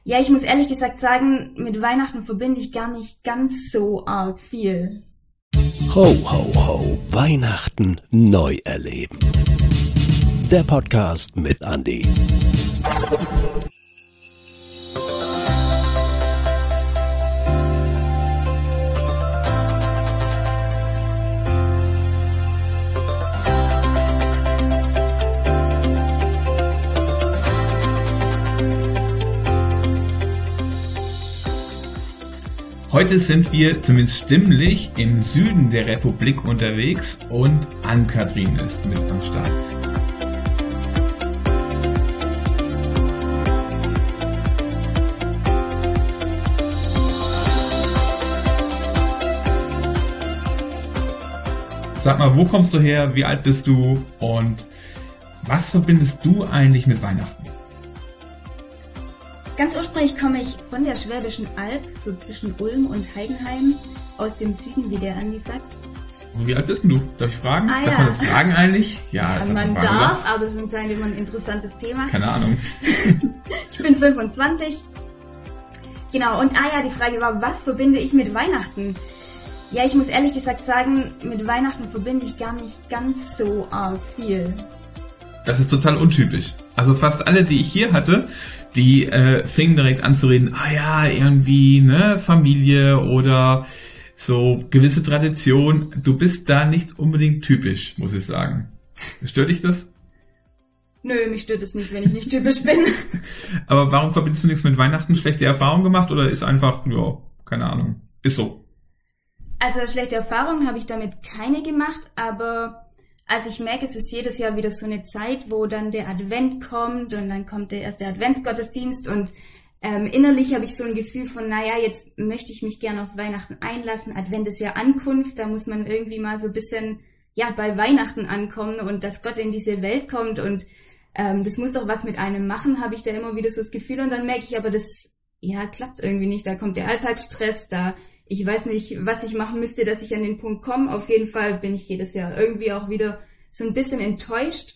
Ja, ich muss ehrlich gesagt sagen, mit Weihnachten verbinde ich gar nicht ganz so arg viel. Ho, ho, ho, Weihnachten neu erleben. Der Podcast mit Andi. Heute sind wir zumindest stimmlich im Süden der Republik unterwegs und Ann-Kathrin ist mit am Start. Sag mal, wo kommst du her, wie alt bist du und was verbindest du eigentlich mit Weihnachten? Ganz ursprünglich komme ich von der Schwäbischen Alb, so zwischen Ulm und Heidenheim, aus dem Süden, wie der Andi sagt. Und wie alt bist du? Darf ich fragen? Ah, Darf man das fragen eigentlich? Ja, man darf, aber es ist anscheinend immer ein interessantes Thema. Keine Ahnung. Ich bin 25. Genau, und die Frage war, was verbinde ich mit Weihnachten? Ja, ich muss ehrlich gesagt sagen, mit Weihnachten verbinde ich gar nicht ganz so arg viel. Das ist total untypisch. Also fast alle, die ich hier hatte, die fingen direkt an zu reden, irgendwie, Familie oder so gewisse Tradition. Du bist da nicht unbedingt typisch, muss ich sagen. Stört dich das? Nö, mich stört es nicht, wenn ich nicht typisch bin. Aber warum verbindest du nichts mit Weihnachten? Schlechte Erfahrungen gemacht oder ist einfach, keine Ahnung, ist so? Also schlechte Erfahrungen habe ich damit keine gemacht, aber also ich merke, es ist jedes Jahr wieder so eine Zeit, wo dann der Advent kommt und dann kommt der erste Adventsgottesdienst und innerlich habe ich so ein Gefühl von, jetzt möchte ich mich gerne auf Weihnachten einlassen. Advent ist ja Ankunft, da muss man irgendwie mal so ein bisschen, bei Weihnachten ankommen und dass Gott in diese Welt kommt und das muss doch was mit einem machen, habe ich da immer wieder so das Gefühl und dann merke ich aber, das klappt irgendwie nicht, da kommt der Alltagsstress, ich weiß nicht, was ich machen müsste, dass ich an den Punkt komme. Auf jeden Fall bin ich jedes Jahr irgendwie auch wieder so ein bisschen enttäuscht.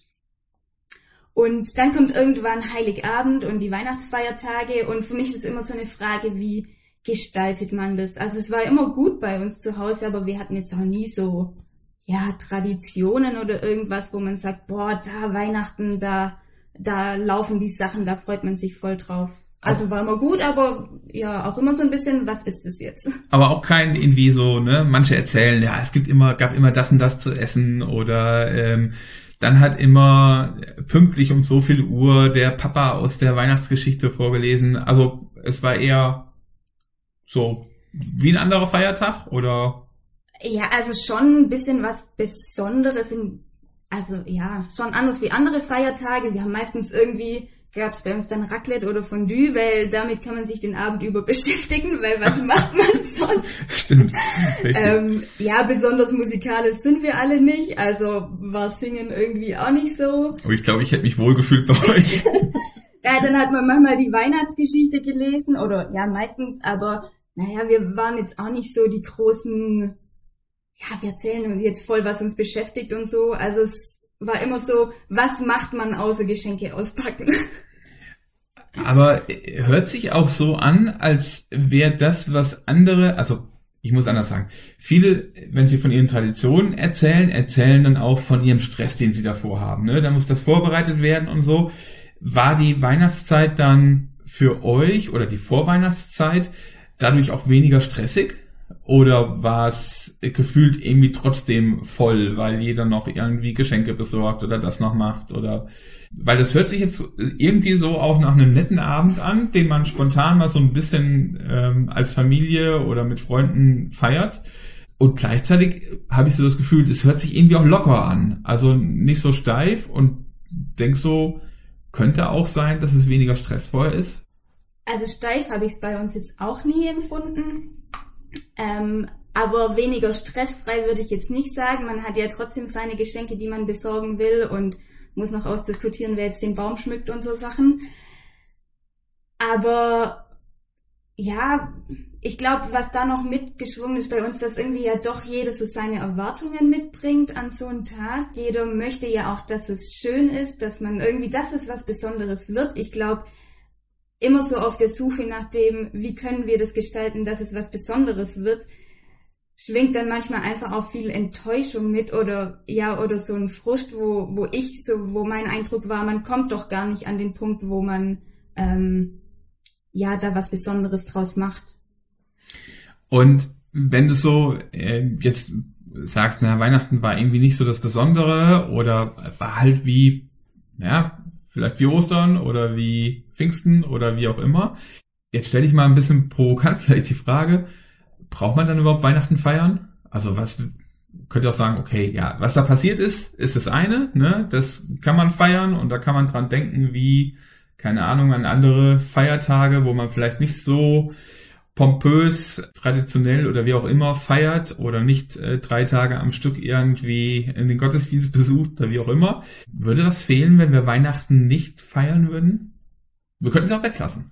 Und dann kommt irgendwann Heiligabend und die Weihnachtsfeiertage. Und für mich ist es immer so eine Frage, wie gestaltet man das? Also es war immer gut bei uns zu Hause, aber wir hatten jetzt auch nie so, Traditionen oder irgendwas, wo man sagt, da Weihnachten, da laufen die Sachen, da freut man sich voll drauf. Also war immer gut, aber auch immer so ein bisschen, was ist es jetzt? Aber auch kein irgendwie so, manche erzählen, es gab immer das und das zu essen oder dann hat immer pünktlich um so viel Uhr der Papa aus der Weihnachtsgeschichte vorgelesen. Also es war eher so wie ein anderer Feiertag oder? Ja, also schon ein bisschen was Besonderes, schon anders wie andere Feiertage. Wir haben meistens gab es bei uns dann Raclette oder Fondue, weil damit kann man sich den Abend über beschäftigen, weil was macht man sonst? Stimmt. Besonders musikalisch sind wir alle nicht, also war Singen irgendwie auch nicht so. Aber ich glaube, ich hätte mich wohlgefühlt bei euch. Dann hat man manchmal die Weihnachtsgeschichte gelesen oder meistens, aber wir waren jetzt auch nicht so die großen, wir erzählen jetzt voll, was uns beschäftigt und so, also es war immer so, was macht man außer Geschenke auspacken? Aber hört sich auch so an, als wäre das, was andere, also ich muss anders sagen, viele, wenn sie von ihren Traditionen erzählen dann auch von ihrem Stress, den sie davor haben. Da muss das vorbereitet werden und so. War die Weihnachtszeit dann für euch oder die Vorweihnachtszeit dadurch auch weniger stressig? Oder war es gefühlt irgendwie trotzdem voll, weil jeder noch irgendwie Geschenke besorgt oder das noch macht? Oder weil das hört sich jetzt irgendwie so auch nach einem netten Abend an, den man spontan mal so ein bisschen als Familie oder mit Freunden feiert. Und gleichzeitig habe ich so das Gefühl, es hört sich irgendwie auch locker an. Also nicht so steif und denk so, könnte auch sein, dass es weniger stressvoll ist. Also steif habe ich es bei uns jetzt auch nie empfunden. Aber weniger stressfrei würde ich jetzt nicht sagen. Man hat ja trotzdem seine Geschenke, die man besorgen will und muss noch ausdiskutieren, wer jetzt den Baum schmückt und so Sachen. Aber ich glaube, was da noch mitgeschwungen ist bei uns, dass irgendwie ja doch jeder so seine Erwartungen mitbringt an so einen Tag. Jeder möchte ja auch, dass es schön ist, dass man irgendwie, dass es was Besonderes wird. Ich glaube, immer so auf der Suche nach dem, wie können wir das gestalten, dass es was Besonderes wird, schwingt dann manchmal einfach auch viel Enttäuschung mit oder so ein Frust, wo mein Eindruck war, man kommt doch gar nicht an den Punkt, wo man da was Besonderes draus macht. Und wenn du so jetzt sagst, Weihnachten war irgendwie nicht so das Besondere oder war halt vielleicht wie Ostern oder wie Pfingsten oder wie auch immer. Jetzt stelle ich mal ein bisschen provokant vielleicht die Frage, braucht man dann überhaupt Weihnachten feiern? Also was könnt ihr auch sagen, okay, ja, was da passiert ist das eine, ne? Das kann man feiern und da kann man dran denken wie, keine Ahnung, an andere Feiertage, wo man vielleicht nicht so pompös, traditionell oder wie auch immer feiert oder nicht 3 Tage am Stück irgendwie in den Gottesdienst besucht oder wie auch immer. Würde das fehlen, wenn wir Weihnachten nicht feiern würden? Wir könnten es auch weglassen.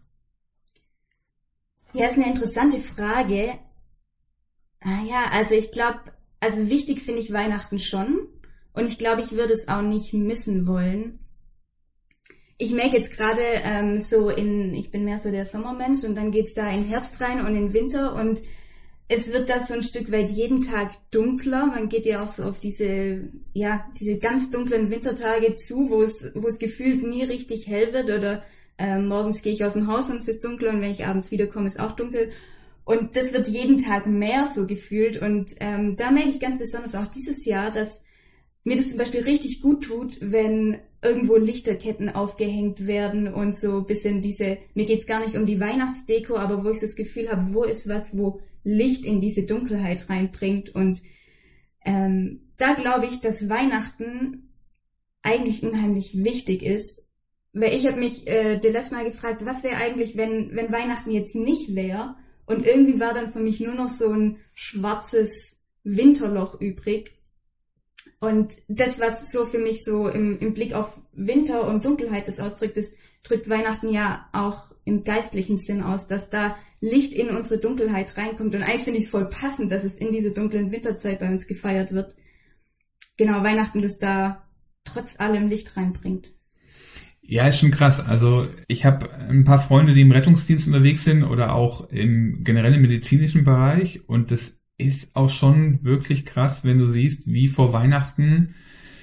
Ja, ist eine interessante Frage. Also ich glaube, wichtig finde ich Weihnachten schon und ich glaube, ich würde es auch nicht missen wollen. Ich merke jetzt gerade ich bin mehr so der Sommermensch und dann geht's da in Herbst rein und in Winter und es wird da so ein Stück weit jeden Tag dunkler. Man geht ja auch so auf diese ganz dunklen Wintertage zu, wo es gefühlt nie richtig hell wird oder morgens gehe ich aus dem Haus und es ist dunkel und wenn ich abends wiederkomme, ist auch dunkel. Und das wird jeden Tag mehr so gefühlt und da merke ich ganz besonders auch dieses Jahr, dass mir das zum Beispiel richtig gut tut, wenn irgendwo Lichterketten aufgehängt werden und so ein bisschen mir geht's gar nicht um die Weihnachtsdeko, aber wo ich so das Gefühl habe, wo ist was, wo Licht in diese Dunkelheit reinbringt und da glaube ich, dass Weihnachten eigentlich unheimlich wichtig ist, weil ich habe mich das letzte Mal gefragt, was wäre eigentlich, wenn Weihnachten jetzt nicht wäre und irgendwie war dann für mich nur noch so ein schwarzes Winterloch übrig. Und das, was so für mich so im Blick auf Winter und Dunkelheit das ausdrückt, das drückt Weihnachten ja auch im geistlichen Sinn aus, dass da Licht in unsere Dunkelheit reinkommt. Und eigentlich finde ich es voll passend, dass es in diese dunklen Winterzeit bei uns gefeiert wird. Genau, Weihnachten, das da trotz allem Licht reinbringt. Ja, ist schon krass. Also ich habe ein paar Freunde, die im Rettungsdienst unterwegs sind oder auch generell im medizinischen Bereich und das ist auch schon wirklich krass, wenn du siehst, wie vor Weihnachten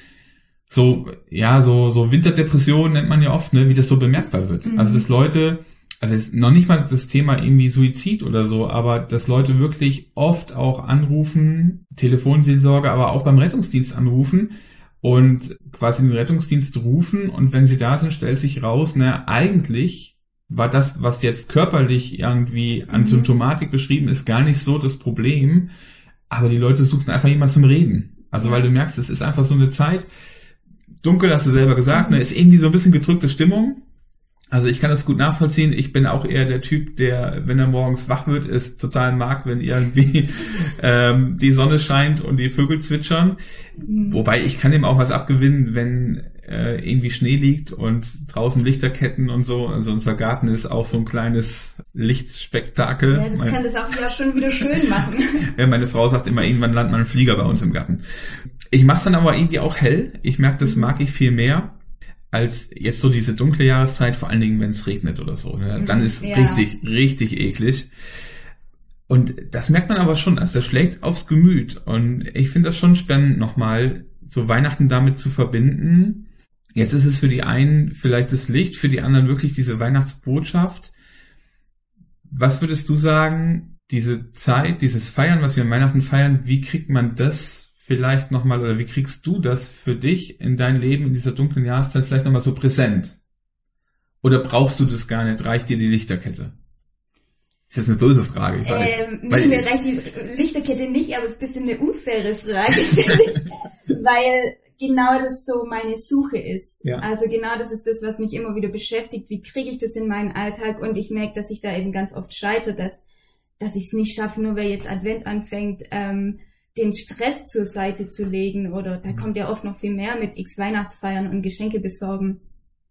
so Winterdepression nennt man ja oft, ne, wie das so bemerkbar wird. Mhm. Also dass Leute, also ist noch nicht mal das Thema irgendwie Suizid oder so, aber dass Leute wirklich oft auch anrufen, Telefonseelsorge, aber auch beim Rettungsdienst anrufen und quasi den Rettungsdienst rufen und wenn sie da sind, stellt sich raus, eigentlich war das, was jetzt körperlich irgendwie an Symptomatik beschrieben ist, gar nicht so das Problem. Aber die Leute suchen einfach jemanden zum Reden. Also weil du merkst, es ist einfach so eine Zeit, dunkel, hast du selber gesagt, ist irgendwie so ein bisschen gedrückte Stimmung. Also ich kann das gut nachvollziehen. Ich bin auch eher der Typ, der, wenn er morgens wach wird, es total mag, wenn irgendwie die Sonne scheint und die Vögel zwitschern. Wobei ich kann ihm auch was abgewinnen, wenn irgendwie Schnee liegt und draußen Lichterketten und so. Also unser Garten ist auch so ein kleines Lichtspektakel. Ja, das kann das auch ja schon wieder schön machen. Ja, meine Frau sagt immer, irgendwann landet mal ein Flieger bei uns im Garten. Ich mache es dann aber irgendwie auch hell. Ich merke, das mag ich viel mehr als jetzt so diese dunkle Jahreszeit, vor allen Dingen, wenn es regnet oder so. Ne? Dann ist richtig, richtig eklig. Und das merkt man aber schon, also das schlägt aufs Gemüt. Und ich finde das schon spannend, nochmal so Weihnachten damit zu verbinden. Jetzt ist es für die einen vielleicht das Licht, für die anderen wirklich diese Weihnachtsbotschaft. Was würdest du sagen, diese Zeit, dieses Feiern, was wir an Weihnachten feiern, wie kriegt man das vielleicht nochmal, oder wie kriegst du das für dich in dein Leben in dieser dunklen Jahreszeit vielleicht nochmal so präsent? Oder brauchst du das gar nicht? Reicht dir die Lichterkette? Ist jetzt eine böse Frage, ich weiß. Mir reicht die Lichterkette nicht, aber es ist ein bisschen eine unfaire Frage, finde ich. Weil genau das so meine Suche ist. Ja. Also genau das ist das, was mich immer wieder beschäftigt. Wie kriege ich das in meinen Alltag? Und ich merke, dass ich da eben ganz oft scheitere, dass ich es nicht schaffe, nur weil jetzt Advent anfängt, den Stress zur Seite zu legen, oder da kommt ja oft noch viel mehr mit X Weihnachtsfeiern und Geschenke besorgen.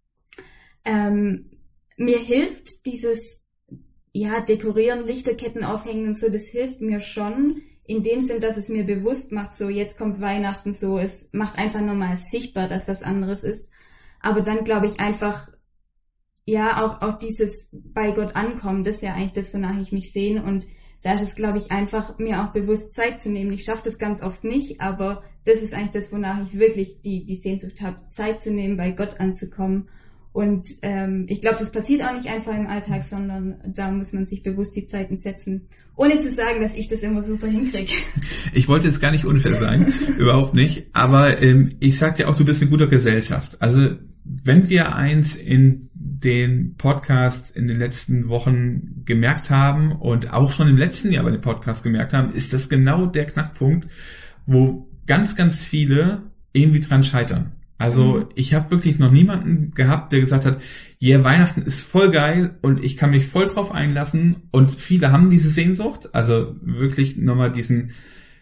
Mir hilft dieses, Dekorieren, Lichterketten aufhängen und so, das hilft mir schon, in dem Sinn, dass es mir bewusst macht, so jetzt kommt Weihnachten, so es macht einfach nochmal sichtbar, dass was anderes ist. Aber dann glaube ich einfach, ja, auch dieses bei Gott ankommen, das ist ja eigentlich das, wonach ich mich sehne. Und da ist es, glaube ich, einfach, mir auch bewusst Zeit zu nehmen. Ich schaffe das ganz oft nicht, aber das ist eigentlich das, wonach ich wirklich die Sehnsucht habe, Zeit zu nehmen, bei Gott anzukommen. Und ich glaube, das passiert auch nicht einfach im Alltag, sondern da muss man sich bewusst die Zeiten setzen. Ohne zu sagen, dass ich das immer super hinkriege. Ich wollte jetzt gar nicht unfair sein, überhaupt nicht. Aber ich sag dir auch, du bist in guter Gesellschaft. Also wenn wir eins in den Podcast in den letzten Wochen gemerkt haben und auch schon im letzten Jahr bei dem Podcast gemerkt haben, ist das genau der Knackpunkt, wo ganz, ganz viele irgendwie dran scheitern. Also ich habe wirklich noch niemanden gehabt, der gesagt hat, ja, Weihnachten ist voll geil und ich kann mich voll drauf einlassen, und viele haben diese Sehnsucht, also wirklich nochmal diesen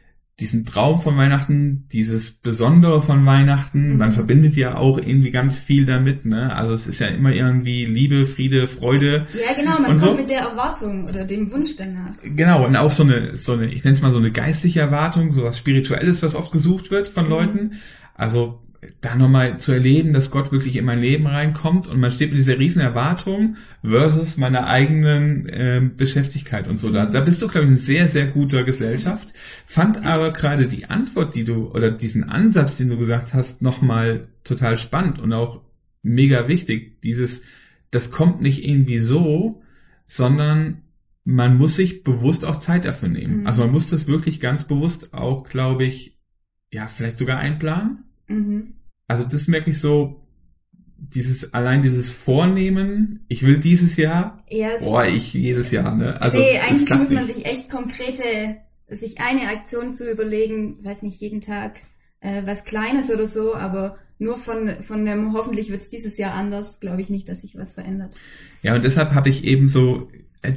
Traum von Weihnachten, dieses Besondere von Weihnachten. Man verbindet ja auch irgendwie ganz viel damit, ne? Also es ist ja immer irgendwie Liebe, Friede, Freude. Ja, genau, man kommt mit der Erwartung oder dem Wunsch danach. Genau, und auch so eine, ich nenne es mal so eine geistliche Erwartung, so was Spirituelles, was oft gesucht wird von Leuten. Also da nochmal zu erleben, dass Gott wirklich in mein Leben reinkommt, und man steht mit dieser riesen Erwartung versus meiner eigenen Beschäftigkeit und so. Da bist du, glaube ich, in sehr, sehr guter Gesellschaft. Fand aber gerade die Antwort, die du, oder diesen Ansatz, den du gesagt hast, nochmal total spannend und auch mega wichtig. Das kommt nicht irgendwie so, sondern man muss sich bewusst auch Zeit dafür nehmen. Also man muss das wirklich ganz bewusst auch, glaube ich, ja, vielleicht sogar einplanen. Also das merke ich so, dieses Vornehmen, ich will dieses Jahr, jedes Jahr, ne? Also eigentlich muss man sich echt sich eine Aktion zu überlegen, weiß nicht, jeden Tag was Kleines oder so, aber nur von dem hoffentlich wird's dieses Jahr anders, glaube ich nicht, dass sich was verändert. Ja, und deshalb habe ich eben so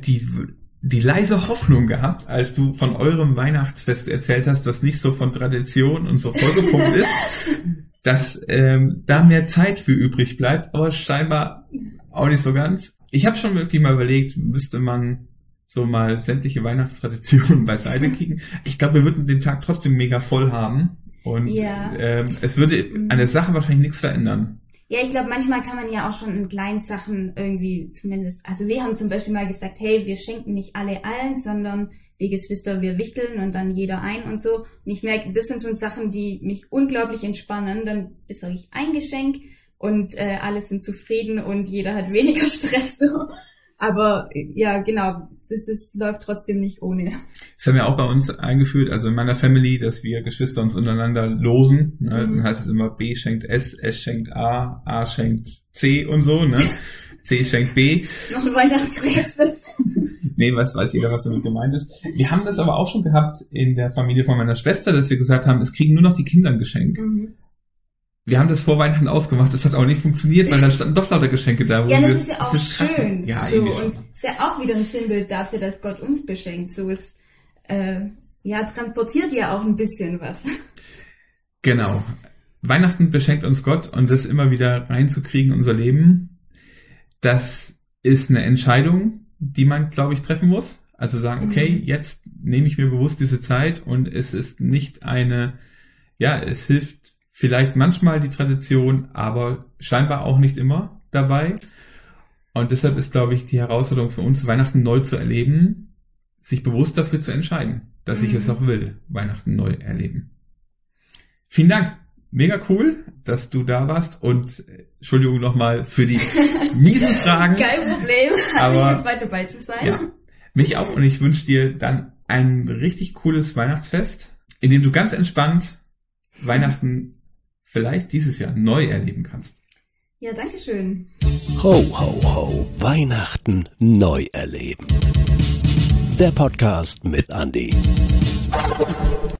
die leise Hoffnung gehabt, als du von eurem Weihnachtsfest erzählt hast, was nicht so von Tradition und so vollgepumpt ist, dass da mehr Zeit für übrig bleibt, aber scheinbar auch nicht so ganz. Ich habe schon wirklich mal überlegt, müsste man so mal sämtliche Weihnachtstraditionen beiseite kriegen. Ich glaube, wir würden den Tag trotzdem mega voll haben, und es würde an der Sache wahrscheinlich nichts verändern. Ja, ich glaube, manchmal kann man ja auch schon in kleinen Sachen irgendwie zumindest, also wir haben zum Beispiel mal gesagt, hey, wir schenken nicht alle allen, sondern wir Geschwister, wir wichteln und dann jeder ein und so. Und ich merke, das sind schon Sachen, die mich unglaublich entspannen. Dann besorge ich ein Geschenk und alle sind zufrieden und jeder hat weniger Stress. Aber ja, genau, läuft trotzdem nicht ohne. Das haben wir auch bei uns eingeführt, also in meiner Family, dass wir Geschwister uns untereinander losen. Ne? Dann heißt es immer, B schenkt S, S schenkt A schenkt C und so, ne? C schenkt B. Noch ein Weihnachtsrätsel. Nee, weiß jeder, was damit gemeint ist. Wir haben das aber auch schon gehabt in der Familie von meiner Schwester, dass wir gesagt haben, es kriegen nur noch die Kinder ein Geschenk. Wir haben das vor Weihnachten ausgemacht, das hat auch nicht funktioniert, weil dann standen doch lauter Geschenke da. Ja, das ist ja auch schön. Ja, so, und ist ja auch wieder ein Sinnbild dafür, dass Gott uns beschenkt. So ist, transportiert ja auch ein bisschen was. Genau. Weihnachten beschenkt uns Gott, und das immer wieder reinzukriegen in unser Leben, das ist eine Entscheidung, die man, glaube ich, treffen muss. Also sagen, okay, jetzt nehme ich mir bewusst diese Zeit, und es ist nicht es hilft vielleicht manchmal die Tradition, aber scheinbar auch nicht immer dabei. Und deshalb ist, glaube ich, die Herausforderung für uns, Weihnachten neu zu erleben, sich bewusst dafür zu entscheiden, dass ich es auch will, Weihnachten neu erleben. Vielen Dank. Mega cool, dass du da warst, und Entschuldigung nochmal für die miesen Fragen. Kein Problem, hat mich gefreut, dabei zu sein. Ja, mich auch, und ich wünsche dir dann ein richtig cooles Weihnachtsfest, in dem du ganz entspannt Weihnachten vielleicht dieses Jahr neu erleben kannst. Ja, danke schön. Ho, ho, ho, Weihnachten neu erleben. Der Podcast mit Andi.